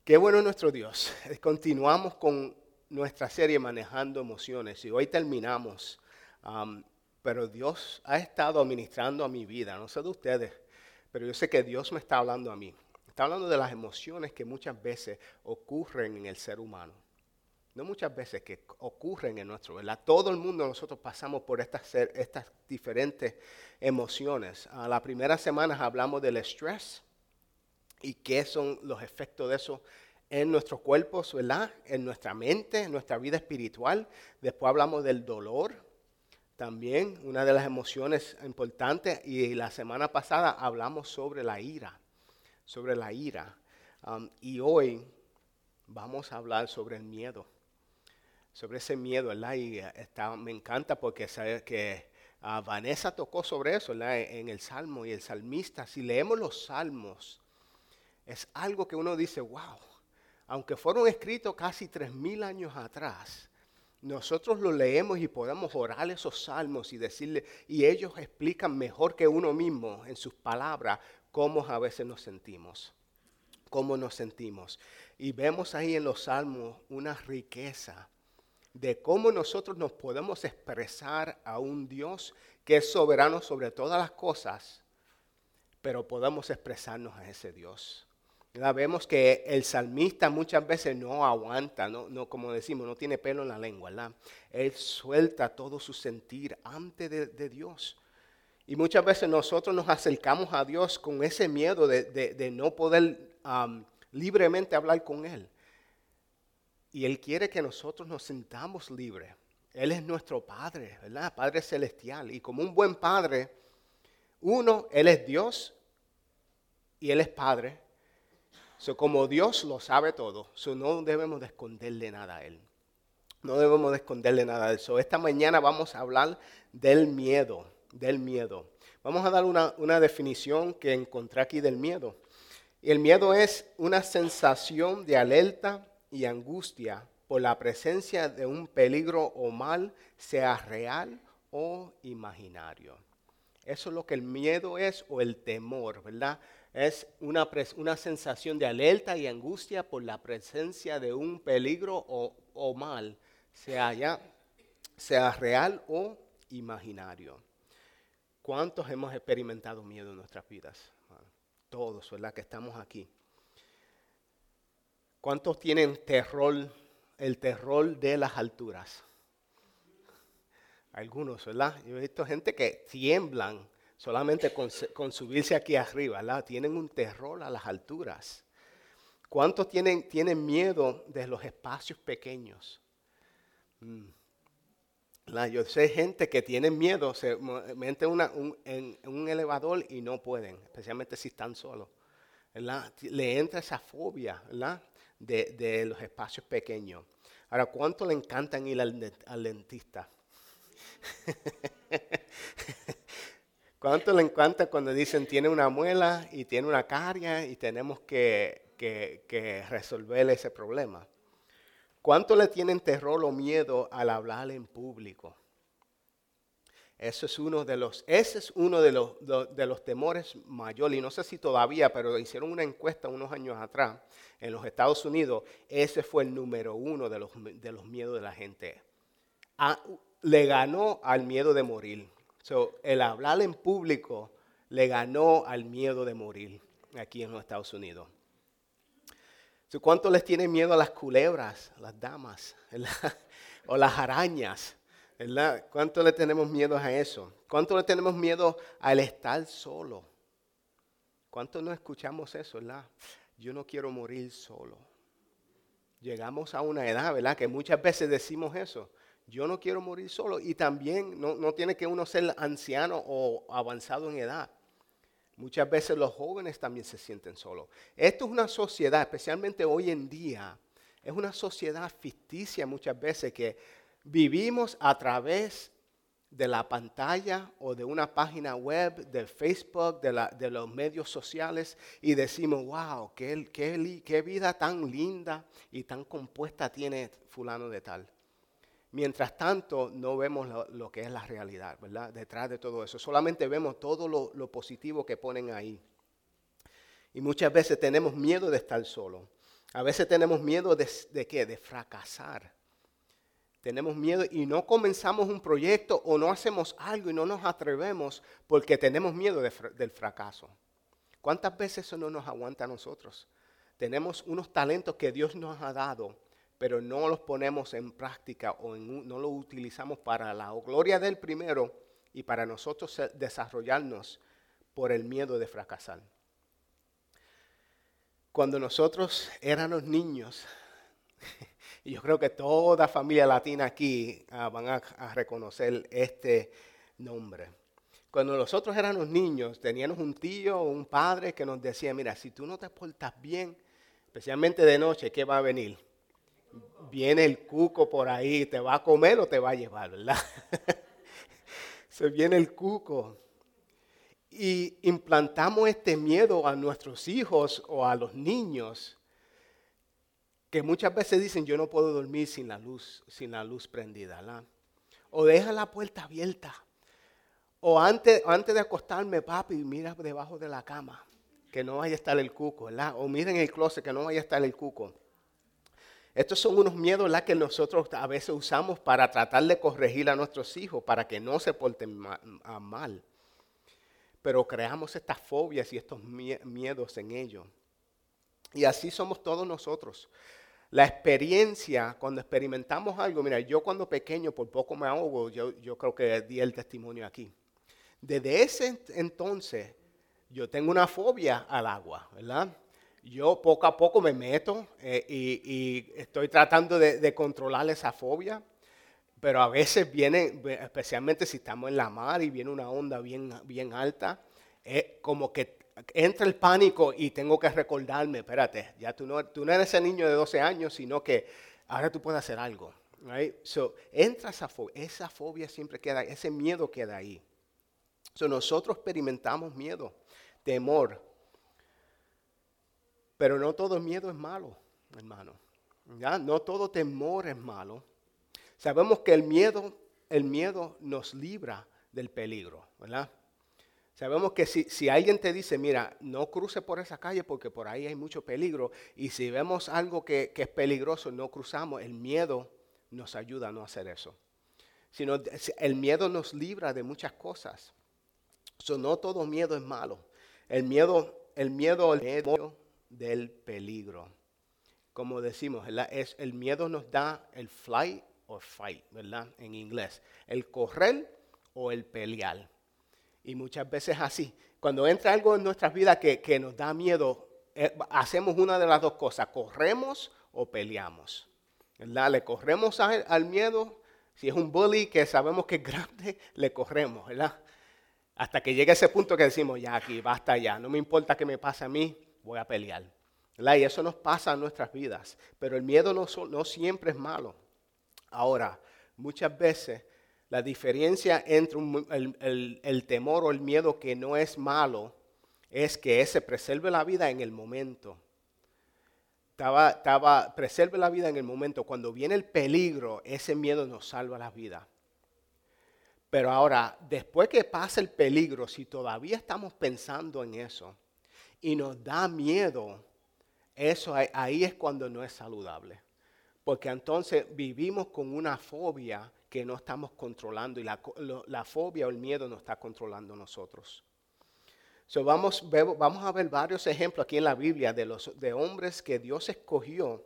Qué bueno es nuestro Dios. Continuamos con nuestra serie Manejando Emociones y hoy terminamos. Am, pero Dios ha estado ministrando a mi vida, no sé de ustedes, pero yo sé que Dios me está hablando a mí. Está hablando de las emociones que muchas veces ocurren en el ser humano. No muchas veces que ocurren en nuestro, ¿verdad? Todo el mundo nosotros pasamos por estas diferentes emociones. La primera semana hablamos del estrés y qué son los efectos de eso en nuestros cuerpos, ¿verdad? En nuestra mente, en nuestra vida espiritual. Después hablamos del dolor, también una de las emociones importantes. Y la semana pasada hablamos sobre la ira, sobre la ira. Y hoy vamos a hablar sobre el miedo, sobre ese miedo, ¿verdad? Y me encanta porque sabe que Vanessa tocó sobre eso, ¿verdad? En el Salmo y el salmista. Si leemos los salmos, es algo que uno dice, wow, aunque fueron escritos casi 3000 años atrás, nosotros lo leemos y podemos orar esos salmos y decirle, y ellos explican mejor que uno mismo en sus palabras cómo a veces nos sentimos, cómo nos sentimos. Y vemos ahí en los salmos una riqueza de cómo nosotros nos podemos expresar a un Dios que es soberano sobre todas las cosas, pero podemos expresarnos a ese Dios. ¿Verdad? Vemos que el salmista muchas veces no aguanta, no, como decimos, no tiene pelo en la lengua, ¿verdad? Él suelta todo su sentir ante de Dios. Y muchas veces nosotros nos acercamos a Dios con ese miedo de no poder libremente hablar con Él. Y Él quiere que nosotros nos sintamos libres. Él es nuestro Padre, ¿verdad? Padre celestial. Y como un buen Padre, Él es Dios y Él es Padre. Como Dios lo sabe todo, no debemos de esconderle nada a Él. No debemos de esconderle nada a Él. Esta mañana vamos a hablar del miedo, del miedo. Vamos a dar una definición que encontré aquí del miedo. Y el miedo es una sensación de alerta y angustia por la presencia de un peligro o mal, sea real o imaginario. Eso es lo que el miedo es, o el temor, ¿verdad? Es una sensación de alerta y angustia por la presencia de un peligro o mal, sea real o imaginario. ¿Cuántos hemos experimentado miedo en nuestras vidas? Bueno, todos, ¿verdad? Que estamos aquí. ¿Cuántos tienen el terror de las alturas? Algunos, ¿verdad? Yo he visto gente que tiemblan solamente con subirse aquí arriba, ¿verdad? Tienen un terror a las alturas. ¿Cuántos tienen miedo de los espacios pequeños? Yo sé gente que tiene miedo, se meten en un elevador y no pueden, especialmente si están solos, ¿verdad? Le entra esa fobia, ¿verdad? De los espacios pequeños. Ahora, ¿cuánto le encantan ir al dentista? ¿Cuánto le encanta cuando dicen tiene una muela y tiene una caria y tenemos que resolver ese problema? ¿Cuánto le tienen terror o miedo al hablar en público? Ese es uno de los temores mayores, y no sé si todavía, pero hicieron una encuesta unos años atrás en los Estados Unidos. Ese fue el número uno de los miedos de la gente. Le ganó al miedo de morir. El hablar en público le ganó al miedo de morir aquí en los Estados Unidos. ¿Cuánto les tiene miedo a las culebras, las damas, ¿verdad? O las arañas? ¿Verdad? ¿Cuánto le tenemos miedo a eso? ¿Cuánto le tenemos miedo al estar solo? ¿Cuánto no escuchamos eso, verdad? Yo no quiero morir solo. Llegamos a una edad, ¿verdad? Que muchas veces decimos eso. Yo no quiero morir solo. Y también no tiene que uno ser anciano o avanzado en edad. Muchas veces los jóvenes también se sienten solos. Esto es una sociedad, especialmente hoy en día, es una sociedad ficticia muchas veces que vivimos a través de la pantalla o de una página web, de Facebook, de los medios sociales y decimos, wow, qué vida tan linda y tan compuesta tiene fulano de tal. Mientras tanto, no vemos lo que es la realidad, ¿verdad? Detrás de todo eso. Solamente vemos todo lo positivo que ponen ahí. Y muchas veces tenemos miedo de estar solo. A veces tenemos miedo ¿de qué? De fracasar. Tenemos miedo y no comenzamos un proyecto o no hacemos algo y no nos atrevemos porque tenemos miedo del fracaso. ¿Cuántas veces eso no nos aguanta a nosotros? Tenemos unos talentos que Dios nos ha dado, pero no los ponemos en práctica o no los utilizamos para la gloria del primero y para nosotros desarrollarnos por el miedo de fracasar. Cuando nosotros éramos niños, y yo creo que toda familia latina aquí van a reconocer este nombre. Cuando nosotros éramos niños, teníamos un tío o un padre que nos decía, mira, si tú no te portas bien, especialmente de noche, ¿qué va a venir? Viene el cuco por ahí, te va a comer o te va a llevar, ¿verdad? Se viene el cuco. Y implantamos este miedo a nuestros hijos o a los niños que muchas veces dicen yo no puedo dormir sin la luz prendida, ¿verdad? O deja la puerta abierta. O antes de acostarme, papi, mira debajo de la cama, que no vaya a estar el cuco, ¿verdad? O mira en el closet, que no vaya a estar el cuco. Estos son unos miedos, ¿verdad?, que nosotros a veces usamos para tratar de corregir a nuestros hijos, para que no se porten mal. Pero creamos estas fobias y estos miedos en ellos. Y así somos todos nosotros. La experiencia, cuando experimentamos algo, mira, yo cuando pequeño por poco me ahogo, yo creo que di el testimonio aquí. Desde ese entonces, yo tengo una fobia al agua, ¿verdad? Yo poco a poco me meto y estoy tratando de controlar esa fobia. Pero a veces viene, especialmente si estamos en la mar y viene una onda bien alta, como que entra el pánico y tengo que recordarme, espérate, ya tú no eres ese niño de 12 años, sino que ahora tú puedes hacer algo. Right? So, entra esa fobia siempre queda, ese miedo queda ahí. So, nosotros experimentamos miedo, temor, pero no todo miedo es malo, hermano. ¿Ya? No todo temor es malo. Sabemos que el miedo nos libra del peligro, ¿verdad? Sabemos que si alguien te dice, mira, no cruce por esa calle porque por ahí hay mucho peligro, y si vemos algo que es peligroso, no cruzamos, el miedo nos ayuda a no hacer eso. El miedo nos libra de muchas cosas. No todo miedo es malo. El miedo del peligro. Como decimos, ¿verdad? El miedo nos da el flight o fight, ¿verdad? En inglés. El correr o el pelear. Y muchas veces así. Cuando entra algo en nuestras vidas que nos da miedo, hacemos una de las dos cosas. Corremos o peleamos. ¿Verdad? Le corremos al miedo. Si es un bully que sabemos que es grande, le corremos, ¿verdad? Hasta que llegue ese punto que decimos, ya aquí, basta ya. No me importa qué me pase a mí, voy a pelear. ¿Verdad? Y eso nos pasa en nuestras vidas. Pero el miedo no siempre es malo. Ahora, muchas veces la diferencia entre el temor o el miedo que no es malo es que ese preserve la vida en el momento. Preserve la vida en el momento. Cuando viene el peligro, ese miedo nos salva la vida. Pero ahora, después que pasa el peligro, si todavía estamos pensando en eso y nos da miedo, eso ahí es cuando no es saludable. Porque entonces vivimos con una fobia que no estamos controlando y la fobia o el miedo nos está controlando a nosotros. Vamos a ver varios ejemplos aquí en la Biblia de hombres que Dios escogió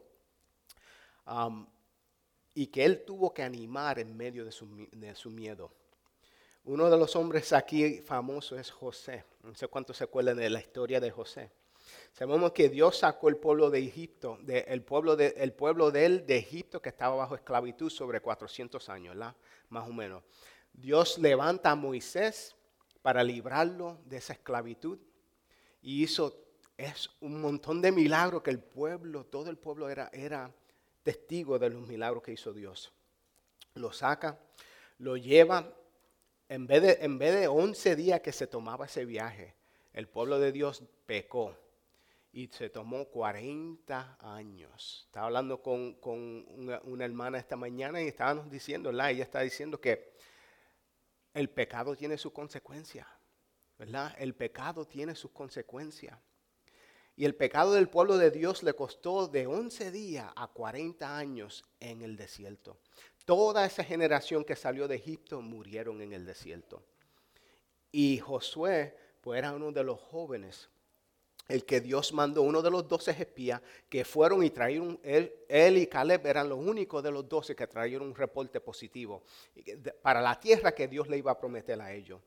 y que Él tuvo que animar en medio de su miedo. Uno de los hombres aquí famosos es José. No sé cuántos se acuerdan de la historia de José. Sabemos que Dios sacó el pueblo de Egipto, el pueblo de él de Egipto, que estaba bajo esclavitud sobre 400 años, ¿verdad? Más o menos. Dios levanta a Moisés para librarlo de esa esclavitud y es un montón de milagros que todo el pueblo era testigo de los milagros que hizo Dios. Lo saca, lo lleva, en vez de 11 días que se tomaba ese viaje, el pueblo de Dios pecó. Y se tomó 40 años. Estaba hablando con una hermana esta mañana y estábamos diciendo, ella está diciendo que el pecado tiene sus consecuencias, ¿verdad? El pecado tiene sus consecuencias. Y el pecado del pueblo de Dios le costó de 11 días a 40 años en el desierto. Toda esa generación que salió de Egipto murieron en el desierto. Y Josué, pues era uno de los jóvenes, el que Dios mandó, uno de los 12 espías que fueron y trajeron, él y Caleb eran los únicos de los 12 que trajeron un reporte positivo para la tierra que Dios le iba a prometer a ellos.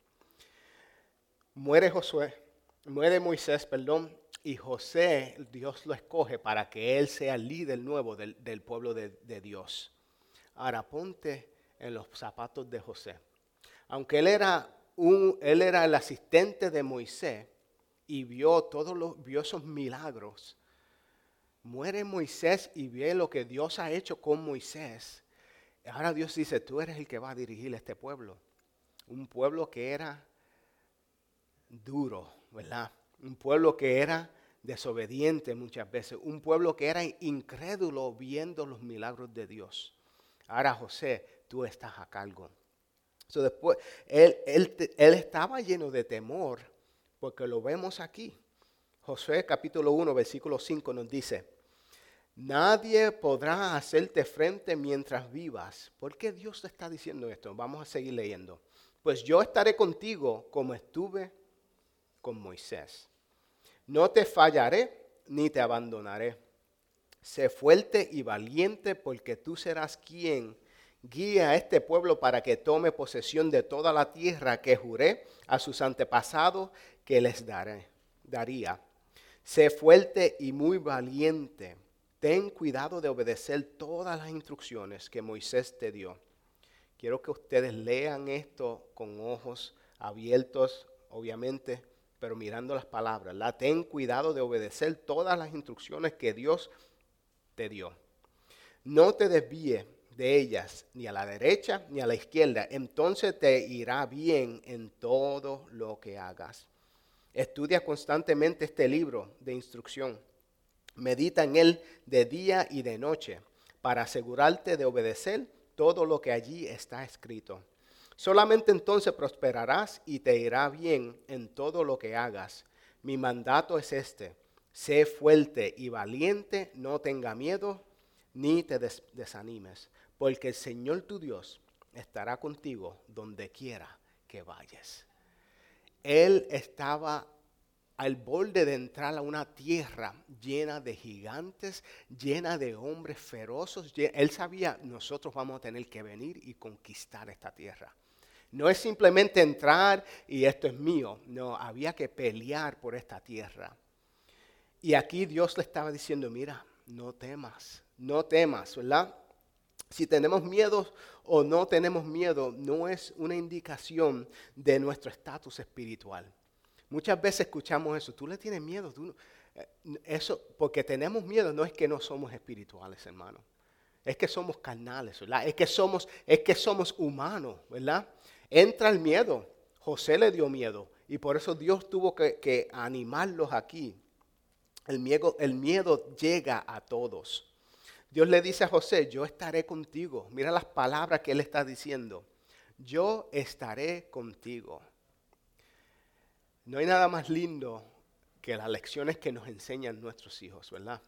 Muere Moisés, y José, Dios lo escoge para que él sea el líder nuevo del pueblo de Dios. Ahora ponte en los zapatos de José. Aunque él era el asistente de Moisés y vio esos milagros, muere Moisés y ve lo que Dios ha hecho con Moisés. Ahora Dios dice, tú eres el que va a dirigir este pueblo. Un pueblo que era duro, ¿verdad? Un pueblo que era desobediente muchas veces. Un pueblo que era incrédulo viendo los milagros de Dios. Ahora José, tú estás a cargo. Después, él estaba lleno de temor porque lo vemos aquí. Josué capítulo 1, versículo 5 nos dice, nadie podrá hacerte frente mientras vivas. ¿Por qué Dios te está diciendo esto? Vamos a seguir leyendo. Pues yo estaré contigo como estuve con Moisés. No te fallaré ni te abandonaré. Sé fuerte y valiente porque tú serás quien guíe a este pueblo para que tome posesión de toda la tierra que juré a sus antepasados que les daría. Sé fuerte y muy valiente. Ten cuidado de obedecer todas las instrucciones que Moisés te dio. Quiero que ustedes lean esto con ojos abiertos, obviamente, pero mirando las palabras. Ten cuidado de obedecer todas las instrucciones que Dios te dio. No te desvíes de ellas, ni a la derecha ni a la izquierda. Entonces te irá bien en todo lo que hagas. Estudia constantemente este libro de instrucción. Medita en él de día y de noche para asegurarte de obedecer todo lo que allí está escrito. Solamente entonces prosperarás y te irá bien en todo lo que hagas. Mi mandato es este: sé fuerte y valiente, no tenga miedo ni te desanimes, porque el Señor tu Dios estará contigo donde quiera que vayas. Él estaba al borde de entrar a una tierra llena de gigantes, llena de hombres feroces. Él sabía, nosotros vamos a tener que venir y conquistar esta tierra. No es simplemente entrar y esto es mío. No, había que pelear por esta tierra. Y aquí Dios le estaba diciendo, mira, no temas, ¿verdad? Si tenemos miedo o no tenemos miedo, no es una indicación de nuestro estatus espiritual. Muchas veces escuchamos eso, tú le tienes miedo, eso, porque tenemos miedo no es que no somos espirituales, hermano. Es que somos carnales, ¿verdad? Es que somos humanos, ¿verdad? Entra el miedo. José le dio miedo y por eso Dios tuvo que animarlos aquí. El miedo llega a todos. Dios le dice a José, yo estaré contigo. Mira las palabras que él está diciendo. Yo estaré contigo. No hay nada más lindo que las lecciones que nos enseñan nuestros hijos, ¿verdad?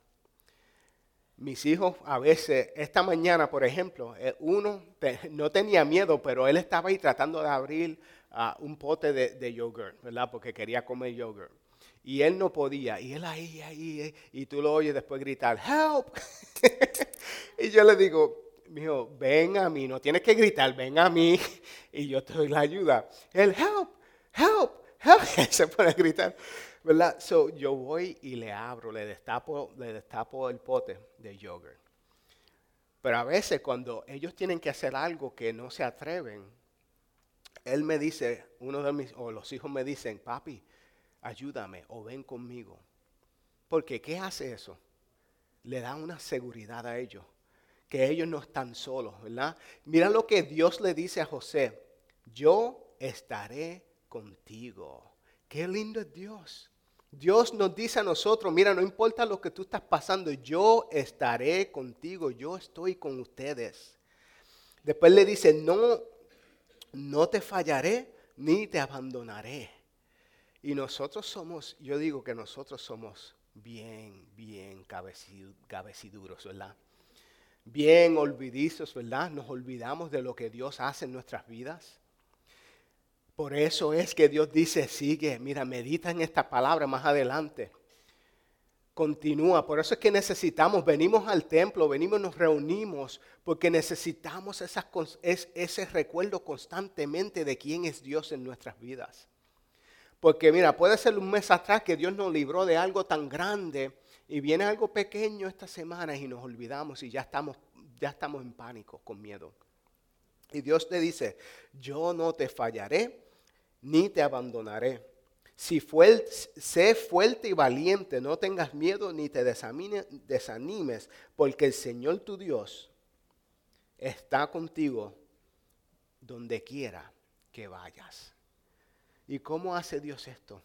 Mis hijos a veces, esta mañana por ejemplo, uno no tenía miedo, pero él estaba ahí tratando de abrir un pote de yogurt, ¿verdad? Porque quería comer yogurt. Y él no podía, y él ahí, y tú lo oyes después gritar, ¡help! Y yo le digo, mijo, ven a mí, no tienes que gritar, ven a mí, y yo te doy la ayuda. Él, help, help, help, y se pone a gritar, ¿verdad? So, yo voy y le abro, le destapo el pote de yogurt. Pero a veces cuando ellos tienen que hacer algo que no se atreven, él me dice, los hijos me dicen, papi, ayúdame o ven conmigo. Porque ¿qué hace eso? Le da una seguridad a ellos, que ellos no están solos, ¿verdad? Mira lo que Dios le dice a José, yo estaré contigo. Qué lindo es Dios. Dios nos dice a nosotros, mira, no importa lo que tú estás pasando, yo estaré contigo, yo estoy con ustedes. Después le dice, no te fallaré ni te abandonaré. Y yo digo que nosotros somos bien cabeciduros, ¿verdad? Bien olvidizos, ¿verdad? Nos olvidamos de lo que Dios hace en nuestras vidas. Por eso es que Dios dice, sigue, mira, medita en esta palabra más adelante. Continúa, por eso es que venimos al templo, nos reunimos, porque necesitamos ese recuerdo constantemente de quién es Dios en nuestras vidas. Porque mira, puede ser un mes atrás que Dios nos libró de algo tan grande y viene algo pequeño esta semana y nos olvidamos y ya estamos en pánico, con miedo. Y Dios te dice, yo no te fallaré ni te abandonaré. Sé fuerte y valiente, no tengas miedo ni te desanimes, porque el Señor tu Dios está contigo donde quiera que vayas. ¿Y cómo hace Dios esto?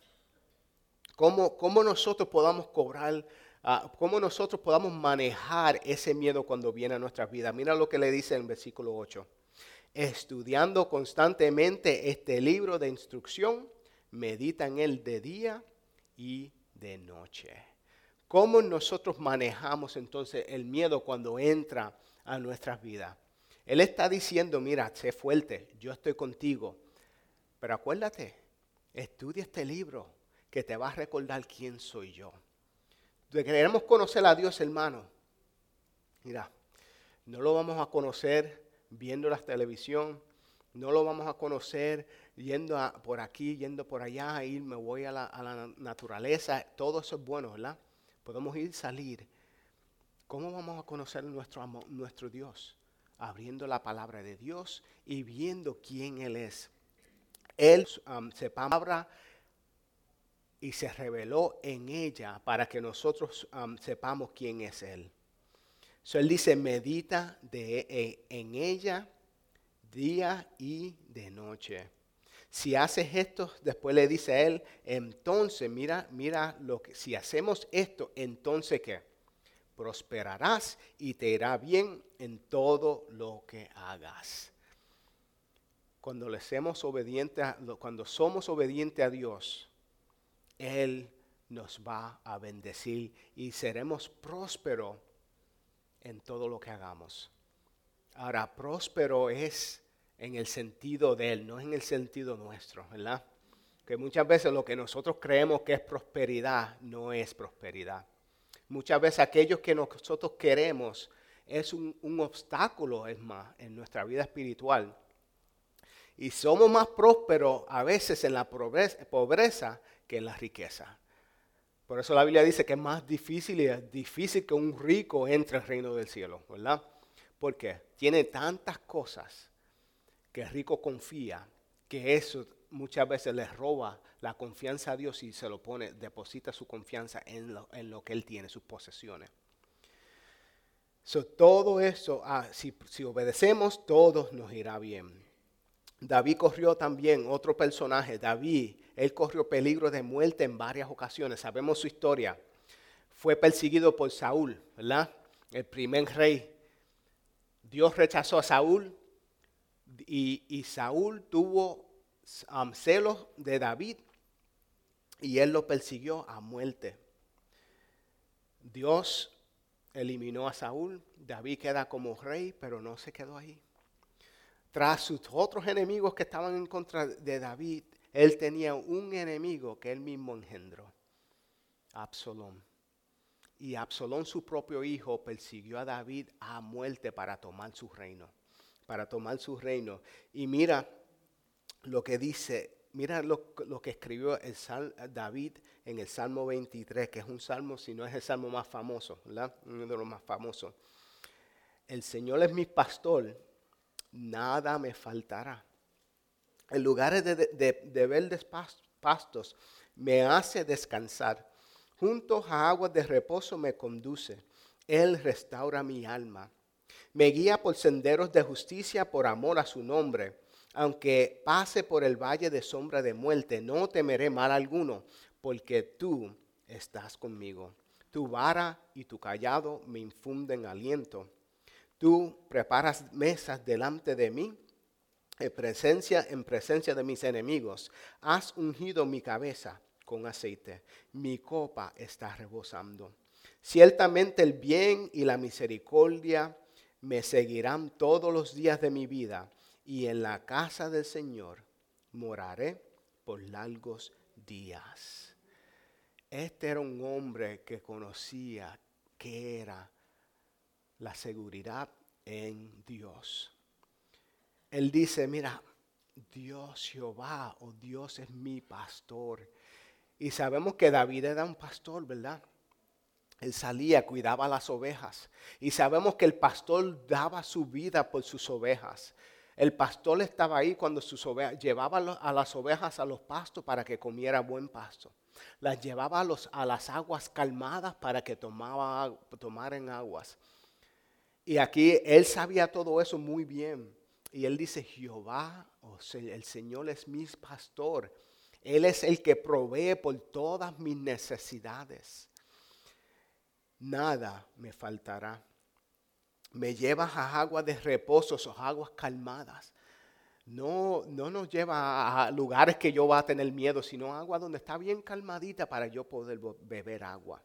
¿Cómo nosotros podamos cómo nosotros podamos manejar ese miedo cuando viene a nuestras vidas? Mira lo que le dice en el versículo 8. Estudiando constantemente este libro de instrucción, medita en él de día y de noche. ¿Cómo nosotros manejamos entonces el miedo cuando entra a nuestras vidas? Él está diciendo, mira, sé fuerte, yo estoy contigo. Pero acuérdate, estudia este libro que te va a recordar quién soy yo. Queremos conocer a Dios, hermano. Mira, no lo vamos a conocer viendo la televisión, no lo vamos a conocer yendo por aquí, yendo por allá, me voy a la naturaleza. Todo eso es bueno, ¿verdad? Podemos salir. ¿Cómo vamos a conocer nuestro Dios? Abriendo la palabra de Dios y viendo quién Él es. Él se palabra y se reveló en ella para que nosotros sepamos quién es Él. Él dice, medita en ella día y de noche. Si haces esto, después le dice a él, entonces mira si hacemos esto, entonces ¿qué? Prosperarás y te irá bien en todo lo que hagas. Cuando cuando somos obedientes a Dios, Él nos va a bendecir y seremos prósperos en todo lo que hagamos. Ahora, próspero es en el sentido de Él, no en el sentido nuestro, ¿verdad? Que muchas veces lo que nosotros creemos que es prosperidad, no es prosperidad. Muchas veces aquello que nosotros queremos es un obstáculo, es más, en nuestra vida espiritual. Y somos más prósperos a veces en la pobreza que en la riqueza. Por eso la Biblia dice que es más difícil y es difícil que un rico entre al reino del cielo, ¿verdad? Porque tiene tantas cosas que el rico confía que eso muchas veces le roba la confianza a Dios y se lo deposita su confianza en lo que Él tiene, sus posesiones. Todo eso, si obedecemos, todo nos irá bien. David corrió también, otro personaje, David, él corrió peligro de muerte en varias ocasiones. Sabemos su historia. Fue perseguido por Saúl, ¿verdad? El primer rey. Dios rechazó a Saúl y Saúl tuvo celos de David y él lo persiguió a muerte. Dios eliminó a Saúl, David queda como rey, pero no se quedó ahí. Tras sus otros enemigos que estaban en contra de David, él tenía un enemigo que él mismo engendró, Absalón. Y Absalón, su propio hijo, persiguió a David a muerte para tomar su reino. Y mira lo que dice, mira lo que escribió David en el Salmo 23, que es un salmo, si no es el salmo más famoso, ¿verdad? Uno de los más famosos. El Señor es mi pastor, nada me faltará. En lugares de verdes pastos me hace descansar. Junto a aguas de reposo me conduce. Él restaura mi alma. Me guía por senderos de justicia por amor a su nombre. Aunque pase por el valle de sombra de muerte, no temeré mal alguno, porque tú estás conmigo. Tu vara y tu cayado me infunden aliento. Tú preparas mesas delante de mí, en presencia de mis enemigos. Has ungido mi cabeza con aceite. Mi copa está rebosando. Ciertamente el bien y la misericordia me seguirán todos los días de mi vida, y en la casa del Señor moraré por largos días. Este era un hombre que conocía qué era la seguridad en Dios. Él dice, mira, Dios Jehová o Dios es mi pastor. Y sabemos que David era un pastor, ¿verdad? Él salía, cuidaba las ovejas. Y sabemos que el pastor daba su vida por sus ovejas. El pastor estaba ahí cuando sus ovejas, llevaba a las ovejas a los pastos para que comiera buen pasto. Las llevaba a las aguas calmadas para que tomaran aguas. Y aquí él sabía todo eso muy bien. Y él dice, Jehová, o sea, el Señor es mi pastor. Él es el que provee por todas mis necesidades. Nada me faltará. Me llevas a aguas de reposo, a aguas calmadas. No nos lleva a lugares que yo va a tener miedo, sino agua donde está bien calmadita para yo poder beber agua.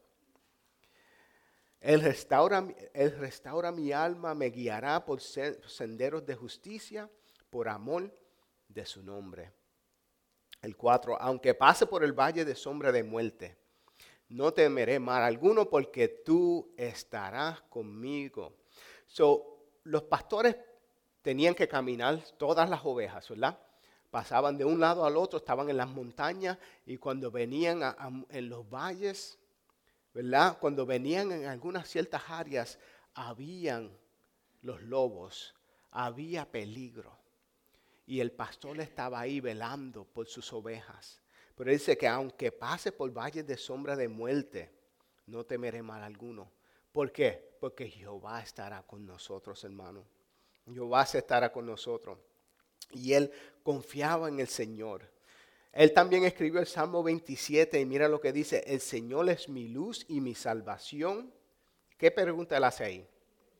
Él restaura mi alma, me guiará por senderos de justicia, por amor de su nombre. El 4, aunque pase por el valle de sombra de muerte, no temeré mal alguno porque tú estarás conmigo. Los pastores tenían que caminar todas las ovejas, ¿verdad? Pasaban de un lado al otro, estaban en las montañas y cuando venían en los valles, ¿verdad? Cuando venían en algunas ciertas áreas, habían los lobos, había peligro. Y el pastor estaba ahí velando por sus ovejas. Pero dice que aunque pase por valles de sombra de muerte, no temeré mal alguno. ¿Por qué? Porque Jehová estará con nosotros, hermano. Jehová estará con nosotros. Y él confiaba en el Señor. Él también escribió el Salmo 27 y mira lo que dice, el Señor es mi luz y mi salvación. ¿Qué pregunta él hace ahí?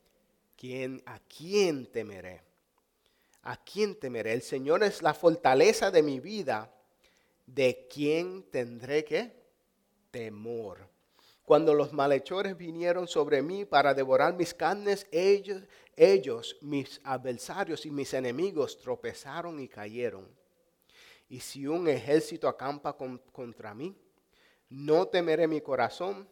¿A quién temeré? ¿A quién temeré? El Señor es la fortaleza de mi vida. ¿De quién tendré qué? Temor. Cuando los malhechores vinieron sobre mí para devorar mis carnes, ellos, mis adversarios y mis enemigos, tropezaron y cayeron. Y si un ejército acampa contra mí, no temeré mi corazón.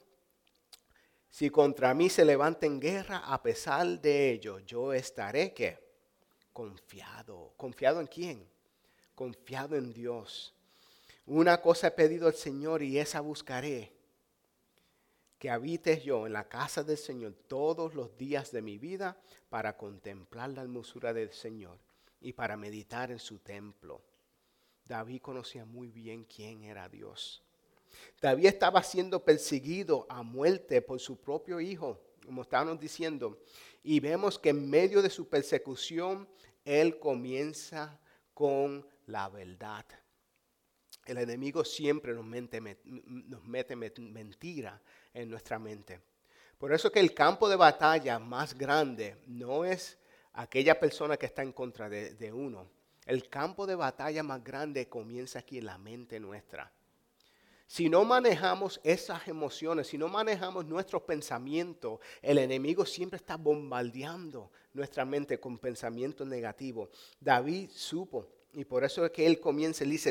Si contra mí se levanta en guerra, a pesar de ello, yo estaré ¿qué? Confiado. ¿Confiado en quién? Confiado en Dios. Una cosa he pedido al Señor y esa buscaré, que habites yo en la casa del Señor todos los días de mi vida para contemplar la hermosura del Señor y para meditar en su templo. David conocía muy bien quién era Dios. David estaba siendo perseguido a muerte por su propio hijo, como estábamos diciendo, y vemos que en medio de su persecución, él comienza con la verdad. El enemigo siempre nos mete mentira en nuestra mente. Por eso que el campo de batalla más grande no es aquella persona que está en contra de uno. El campo de batalla más grande comienza aquí en la mente nuestra. Si no manejamos esas emociones, si no manejamos nuestros pensamientos, el enemigo siempre está bombardeando nuestra mente con pensamientos negativos. David supo, y por eso es que él comienza, él dice,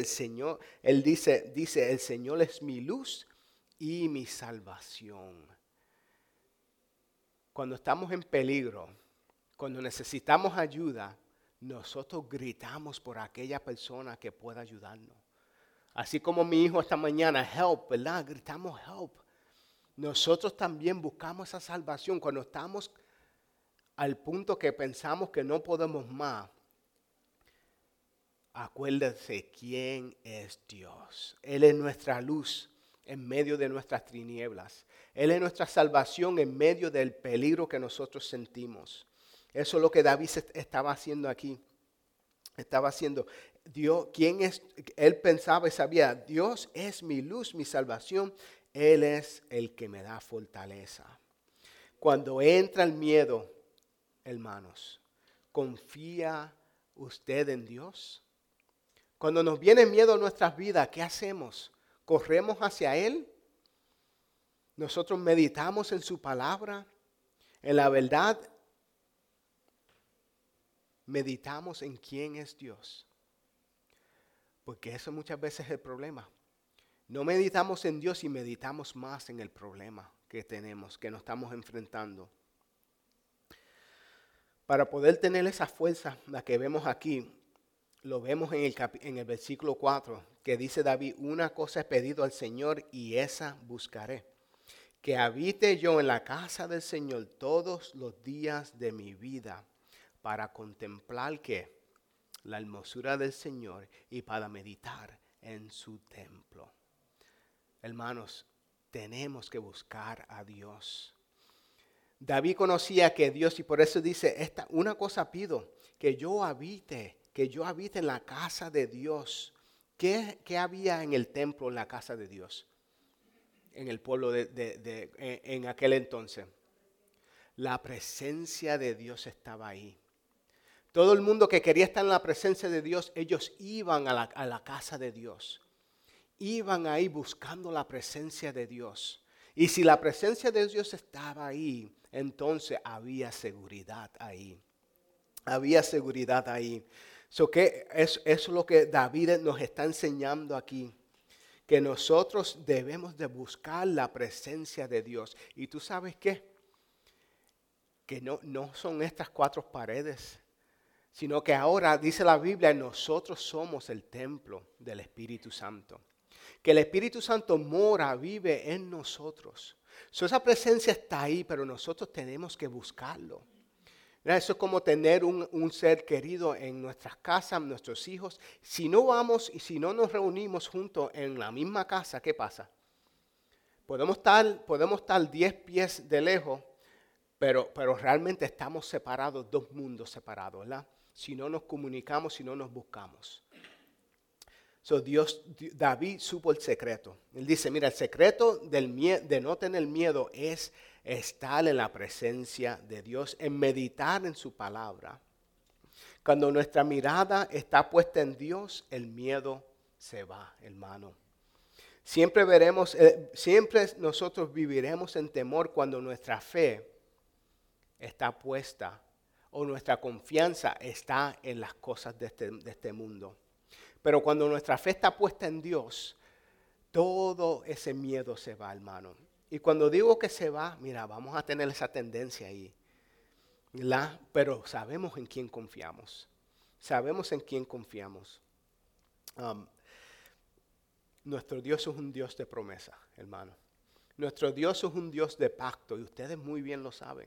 el Señor es mi luz y mi salvación. Cuando estamos en peligro, cuando necesitamos ayuda, nosotros gritamos por aquella persona que pueda ayudarnos. Así como mi hijo esta mañana, help, ¿verdad? Gritamos help. Nosotros también buscamos esa salvación cuando estamos al punto que pensamos que no podemos más. Acuérdate quién es Dios. Él es nuestra luz en medio de nuestras tinieblas. Él es nuestra salvación en medio del peligro que nosotros sentimos. Eso es lo que David estaba haciendo aquí. Estaba haciendo Dios, ¿quién es? Él pensaba y sabía, Dios es mi luz, mi salvación. Él es el que me da fortaleza. Cuando entra el miedo, hermanos, ¿confía usted en Dios? Cuando nos viene miedo a nuestras vidas, ¿qué hacemos? corremos hacia Él, nosotros meditamos en su palabra, en la verdad, meditamos en quién es Dios. Porque eso muchas veces es el problema. No meditamos en Dios y meditamos más en el problema que tenemos, que nos estamos enfrentando. Para poder tener esa fuerza, la que vemos aquí, lo vemos en el versículo 4, que dice David, una cosa he pedido al Señor y esa buscaré, que habite yo en la casa del Señor todos los días de mi vida, para contemplar ¿qué? La hermosura del Señor y para meditar en su templo. Hermanos, tenemos que buscar a Dios. David conocía que Dios, y por eso dice, una cosa pido, que yo habite en la casa de Dios. ¿Qué había en el templo, en la casa de Dios? En el pueblo en aquel entonces. La presencia de Dios estaba ahí. Todo el mundo que quería estar en la presencia de Dios, ellos iban a la casa de Dios. Iban ahí buscando la presencia de Dios. Y si la presencia de Dios estaba ahí, entonces había seguridad ahí. Había seguridad ahí. Que eso es lo que David nos está enseñando aquí. Que nosotros debemos de buscar la presencia de Dios. ¿Y tú sabes qué? Que no son estas cuatro paredes, sino que ahora dice la Biblia, nosotros somos el templo del Espíritu Santo. Que el Espíritu Santo mora, vive en nosotros. Esa presencia está ahí, pero nosotros tenemos que buscarlo. Eso es como tener un ser querido en nuestras casas, nuestros hijos. Si no vamos y si no nos reunimos juntos en la misma casa, ¿qué pasa? Podemos estar 10 pies de lejos, pero realmente estamos separados, dos mundos separados, ¿verdad? Si no nos comunicamos, si no nos buscamos. David supo el secreto. Él dice, mira, el secreto de no tener miedo es estar en la presencia de Dios, en meditar en su palabra. Cuando nuestra mirada está puesta en Dios, el miedo se va, hermano. Siempre nosotros viviremos en temor cuando nuestra fe está puesta o nuestra confianza está en las cosas de este mundo. Pero cuando nuestra fe está puesta en Dios, todo ese miedo se va, hermano. Y cuando digo que se va, mira, vamos a tener esa tendencia ahí. Pero sabemos en quién confiamos. Sabemos en quién confiamos. Nuestro Dios es un Dios de promesa, hermano. Nuestro Dios es un Dios de pacto y ustedes muy bien lo saben.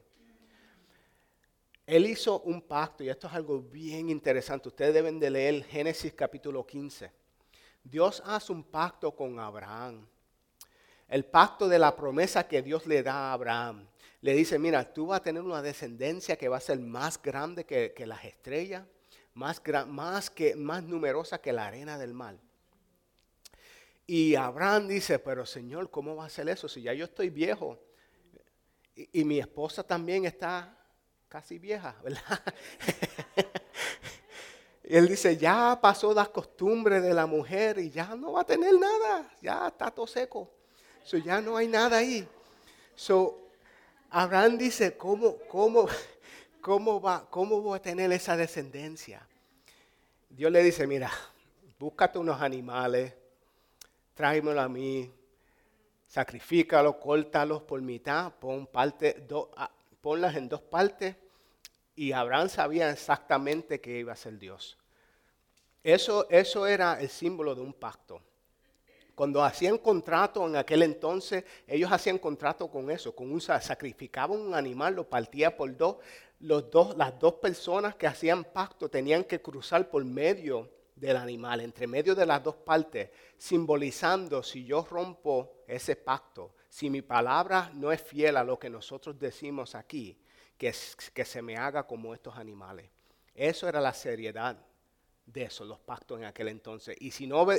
Él hizo un pacto y esto es algo bien interesante. Ustedes deben de leer Génesis capítulo 15. Dios hace un pacto con Abraham. El pacto de la promesa que Dios le da a Abraham. Le dice, mira, tú vas a tener una descendencia que va a ser más grande que las estrellas, más numerosa que la arena del mar. Y Abraham dice, pero Señor, ¿cómo va a ser eso? Si ya yo estoy viejo y mi esposa también está casi vieja, ¿verdad? Y él dice, ya pasó las costumbres de la mujer y ya no va a tener nada, ya está todo seco. Ya no hay nada ahí. Abraham dice, ¿cómo voy a tener esa descendencia? Dios le dice, mira, búscate unos animales, tráemelo a mí, sacrifícalos, córtalos por mitad, ponlas en dos partes. Y Abraham sabía exactamente que iba a ser Dios. Eso era el símbolo de un pacto. Cuando hacían contrato en aquel entonces, ellos hacían contrato con eso, sacrificaban un animal, lo partía por dos. Las dos personas que hacían pacto tenían que cruzar por medio del animal, entre medio de las dos partes, simbolizando si yo rompo ese pacto, si mi palabra no es fiel a lo que nosotros decimos aquí, que se me haga como estos animales. Eso era la seriedad de eso, los pactos en aquel entonces. Y si no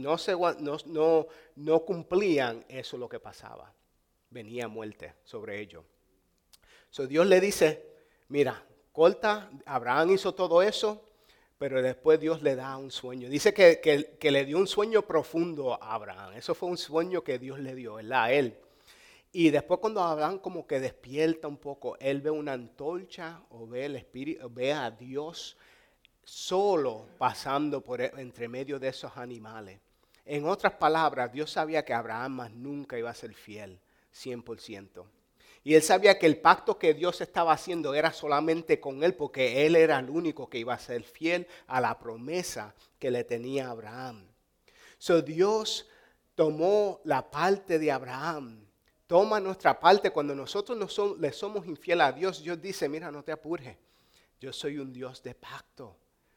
cumplían, eso es lo que pasaba. Venía muerte sobre ellos. Dios le dice, mira, corta, Abraham hizo todo eso, pero después Dios le da un sueño. Dice que le dio un sueño profundo a Abraham. Eso fue un sueño que Dios le dio, ¿verdad? A él. Y después cuando Abraham como que despierta un poco, él ve una antorcha o ve el espíritu, ve a Dios solo pasando entre medio de esos animales. En otras palabras, Dios sabía que Abraham más nunca iba a ser fiel, 100%. Y él sabía que el pacto que Dios estaba haciendo era solamente con él, porque él era el único que iba a ser fiel a la promesa que le tenía a Abraham. So Dios tomó la parte de Abraham, toma nuestra parte. Cuando nosotros le somos infieles a Dios, Dios dice, mira, no te apures, yo soy un Dios de pacto.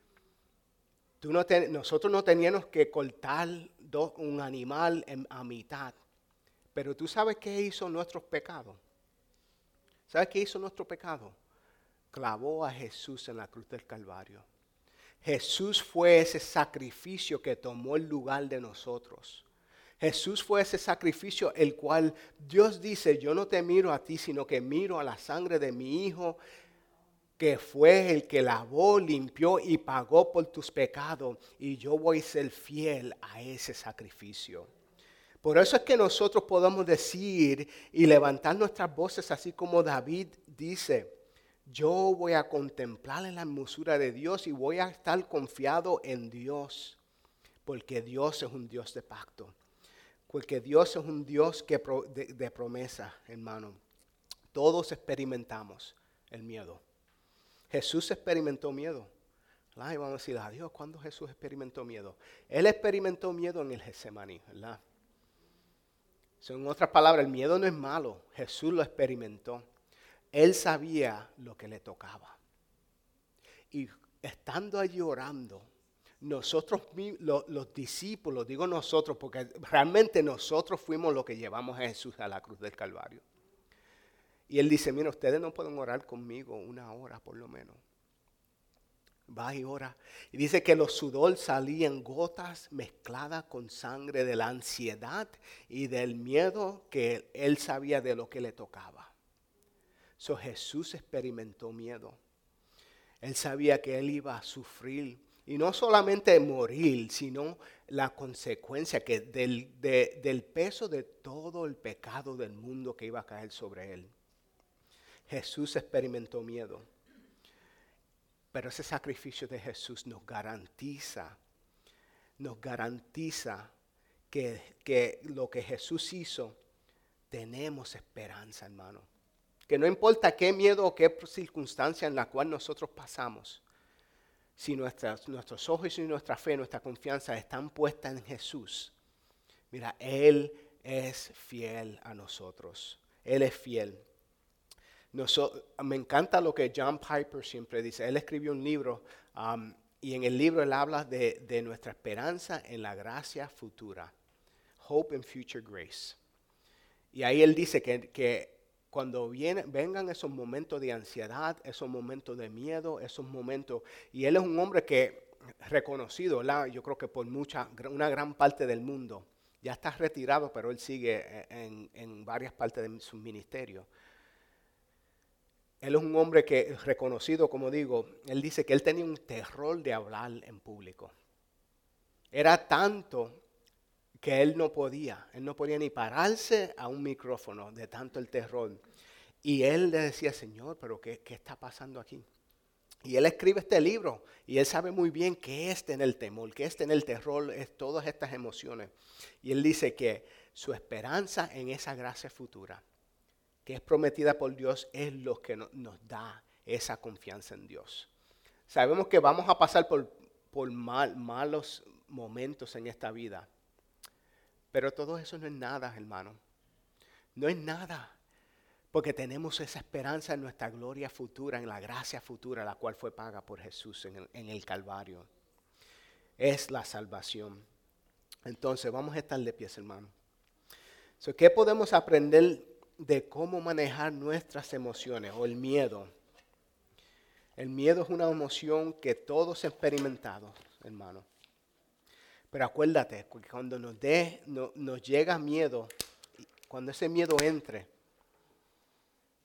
Nosotros no teníamos que cortar un animal a mitad. Pero tú sabes qué hizo nuestros pecados. ¿Sabes qué hizo nuestro pecado? Clavó a Jesús en la cruz del Calvario. Jesús fue ese sacrificio que tomó el lugar de nosotros. Jesús fue ese sacrificio el cual Dios dice, yo no te miro a ti, sino que miro a la sangre de mi Hijo, que fue el que lavó, limpió y pagó por tus pecados. Y yo voy a ser fiel a ese sacrificio. Por eso es que nosotros podemos decir y levantar nuestras voces así como David dice, yo voy a contemplar en la hermosura de Dios y voy a estar confiado en Dios, porque Dios es un Dios de pacto, porque Dios es un Dios de promesa, hermano. Todos experimentamos el miedo. Jesús experimentó miedo. Y vamos a decir, Dios, ¿cuándo Jesús experimentó miedo? Él experimentó miedo en el Getsemaní, ¿verdad? En otras palabras, el miedo no es malo. Jesús lo experimentó. Él sabía lo que le tocaba. Y estando allí orando, nosotros, los discípulos, digo nosotros, porque realmente nosotros fuimos los que llevamos a Jesús a la cruz del Calvario. Y él dice, mira, ustedes no pueden orar conmigo 1 hora por lo menos. Va y ora. Y dice que los sudor salían gotas mezcladas con sangre de la ansiedad y del miedo que él sabía de lo que le tocaba. So Jesús experimentó miedo. Él sabía que él iba a sufrir. Y no solamente morir, sino la consecuencia que del peso de todo el pecado del mundo que iba a caer sobre él. Jesús experimentó miedo. Pero ese sacrificio de Jesús nos garantiza que lo que Jesús hizo, tenemos esperanza, hermano. Que no importa qué miedo o qué circunstancia en la cual nosotros pasamos, si nuestros ojos y nuestra fe, nuestra confianza están puestas en Jesús, mira, Él es fiel a nosotros. Él es fiel. Me encanta lo que John Piper siempre dice. Él escribió un libro y en el libro él habla de nuestra esperanza en la gracia futura. Hope in future grace. Y ahí él dice que cuando vengan esos momentos de ansiedad, esos momentos de miedo, esos momentos, y él es un hombre que reconocido, ¿verdad? Yo creo que por una gran parte del mundo, ya está retirado, pero él sigue en varias partes de su ministerio. Él es un hombre que reconocido, como digo, él dice que él tenía un terror de hablar en público. Era tanto que él no podía ni pararse a un micrófono de tanto el terror. Y él le decía, Señor, pero ¿qué está pasando aquí? Y él escribe este libro y él sabe muy bien qué es tener temor, qué es tener terror, es todas estas emociones. Y él dice que su esperanza en esa gracia futura, que es prometida por Dios, es lo que nos da esa confianza en Dios. Sabemos que vamos a pasar por malos momentos en esta vida, pero todo eso no es nada, hermano. No es nada, porque tenemos esa esperanza en nuestra gloria futura, en la gracia futura, la cual fue paga por Jesús en el Calvario. Es la salvación. Entonces, vamos a estar de pies, hermano. ¿Qué podemos aprender de cómo manejar nuestras emociones o el miedo? El miedo es una emoción que todos hemos experimentado, hermano. Pero acuérdate, que cuando nos llega miedo, cuando ese miedo entre,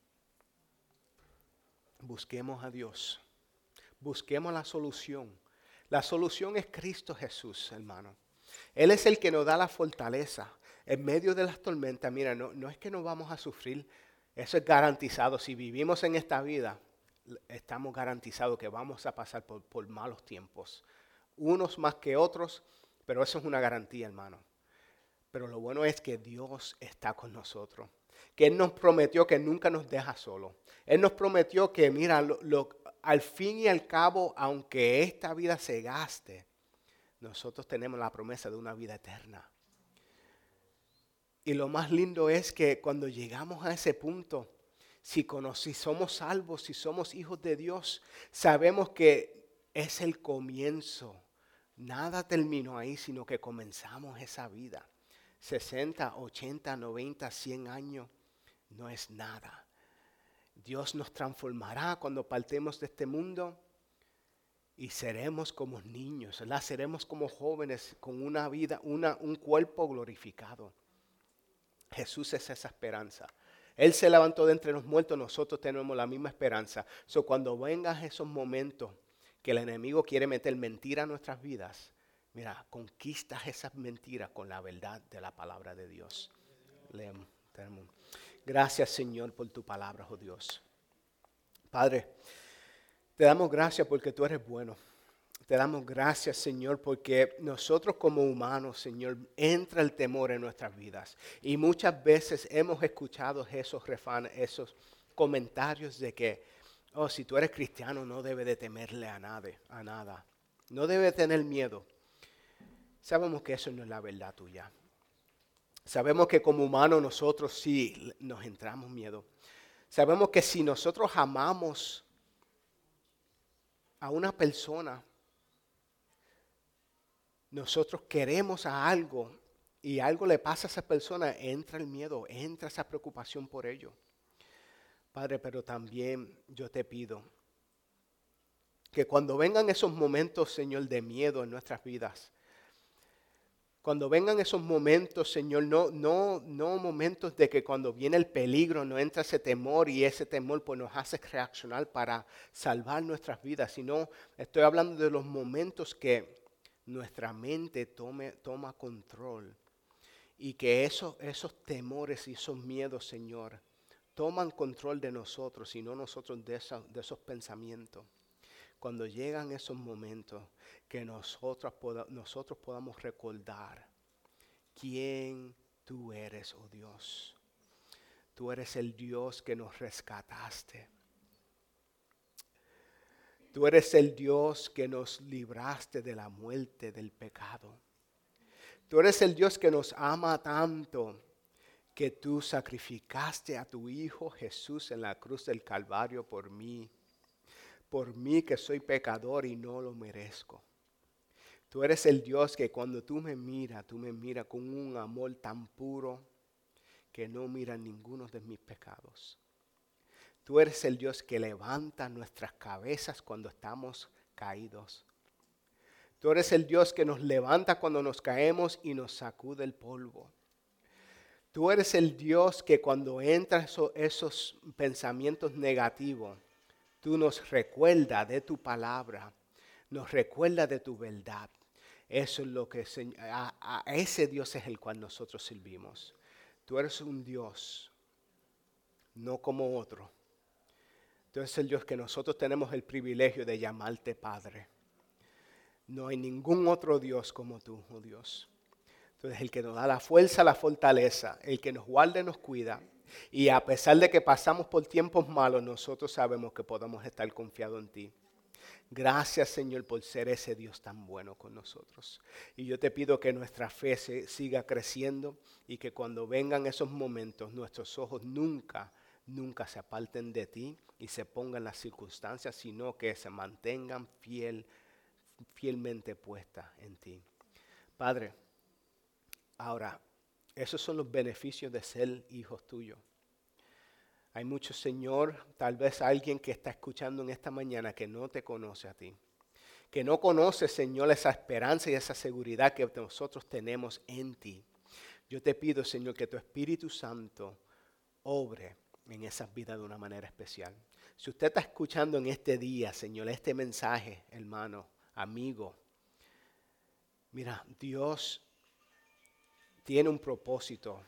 busquemos a Dios. Busquemos la solución. La solución es Cristo Jesús, hermano. Él es el que nos da la fortaleza en medio de las tormentas. Mira, no es que no vamos a sufrir, eso es garantizado. Si vivimos en esta vida, estamos garantizados que vamos a pasar por malos tiempos. Unos más que otros, pero eso es una garantía, hermano. Pero lo bueno es que Dios está con nosotros. Que Él nos prometió que nunca nos deja solos. Él nos prometió que, mira, al fin y al cabo, aunque esta vida se gaste, nosotros tenemos la promesa de una vida eterna. Y lo más lindo es que cuando llegamos a ese punto, si somos salvos, si somos hijos de Dios, sabemos que es el comienzo. Nada terminó ahí, sino que comenzamos esa vida. 60, 80, 90, 100 años no es nada. Dios nos transformará cuando partemos de este mundo y seremos como niños, ¿verdad? Seremos como jóvenes con una vida, un cuerpo glorificado. Jesús es esa esperanza. Él se levantó de entre los muertos, nosotros tenemos la misma esperanza. Cuando vengan esos momentos que el enemigo quiere meter mentira a nuestras vidas, mira, conquistas esas mentiras con la verdad de la palabra de Dios. Leemos. Gracias, Señor, por tu palabra, oh Dios. Padre, te damos gracias porque tú eres bueno. Te damos gracias, Señor, porque nosotros como humanos, Señor, entra el temor en nuestras vidas. Y muchas veces hemos escuchado esos refanes, esos comentarios de que, oh, si tú eres cristiano no debes de temerle a nada. No debes tener miedo. Sabemos que eso no es la verdad tuya. Sabemos que como humanos nosotros sí nos entramos miedo. Sabemos que si nosotros amamos a una persona, nosotros queremos a algo y algo le pasa a esa persona, entra el miedo, entra esa preocupación por ello. Padre, pero también yo te pido que cuando vengan esos momentos, Señor, de miedo en nuestras vidas, cuando vengan esos momentos, Señor, no momentos de que cuando viene el peligro no entra ese temor y ese temor pues nos hace reaccionar para salvar nuestras vidas, sino estoy hablando de los momentos que nuestra mente toma control y que esos temores y esos miedos, Señor, toman control de nosotros y no nosotros de esos pensamientos. Cuando llegan esos momentos que nosotros podamos recordar quién tú eres, oh Dios. Tú eres el Dios que nos rescataste. Tú eres el Dios que nos libraste de la muerte, del pecado. Tú eres el Dios que nos ama tanto que tú sacrificaste a tu Hijo Jesús en la cruz del Calvario por mí que soy pecador y no lo merezco. Tú eres el Dios que cuando tú me miras con un amor tan puro que no mira ninguno de mis pecados. Tú eres el Dios que levanta nuestras cabezas cuando estamos caídos. Tú eres el Dios que nos levanta cuando nos caemos y nos sacude el polvo. Tú eres el Dios que cuando entran esos pensamientos negativos, tú nos recuerdas de tu palabra, nos recuerdas de tu verdad. Eso es lo que a ese Dios es el cual nosotros servimos. Tú eres un Dios, no como otro. Tú eres el Dios que nosotros tenemos el privilegio de llamarte Padre. No hay ningún otro Dios como tú, oh Dios. Tú eres el que nos da la fuerza, la fortaleza, el que nos guarda y nos cuida. Y a pesar de que pasamos por tiempos malos, nosotros sabemos que podemos estar confiados en ti. Gracias, Señor, por ser ese Dios tan bueno con nosotros. Y yo te pido que nuestra fe siga creciendo y que cuando vengan esos momentos, nuestros ojos nunca se aparten de ti y se pongan las circunstancias, sino que se mantengan fielmente puestas en ti. Padre, ahora, esos son los beneficios de ser hijos tuyos. Hay muchos, Señor, tal vez alguien que está escuchando en esta mañana que no te conoce a ti. Que no conoce, Señor, esa esperanza y esa seguridad que nosotros tenemos en ti. Yo te pido, Señor, que tu Espíritu Santo obre en esas vidas de una manera especial. Si usted está escuchando en este día, Señor, este mensaje, hermano, amigo. Mira, Dios tiene un propósito.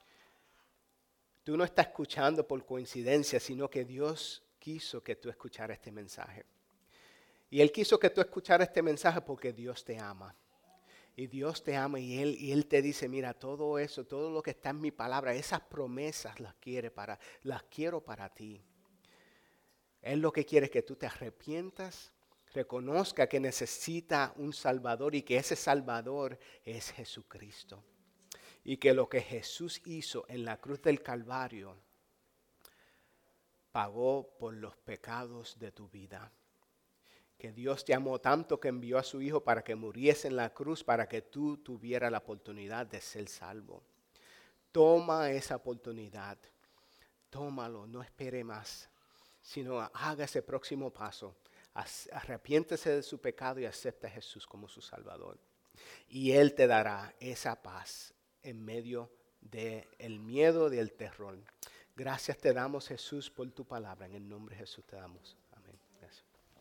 Tú no estás escuchando por coincidencia, sino que Dios quiso que tú escucharas este mensaje. Y Él quiso que tú escucharas este mensaje porque Dios te ama. Y Dios te ama y Él te dice, mira, todo eso, todo lo que está en mi palabra, esas promesas las quiero para ti. Él lo que quiere es que tú te arrepientas, reconozca que necesita un Salvador y que ese Salvador es Jesucristo. Y que lo que Jesús hizo en la cruz del Calvario pagó por los pecados de tu vida. Que Dios te amó tanto que envió a su Hijo para que muriese en la cruz para que tú tuvieras la oportunidad de ser salvo. Toma esa oportunidad, tómalo, no espere más, sino haga ese próximo paso. Arrepiéntese de su pecado y acepta a Jesús como su Salvador. Y Él te dará esa paz en medio del miedo, del terror. Gracias te damos, Jesús, por tu palabra. En el nombre de Jesús te damos.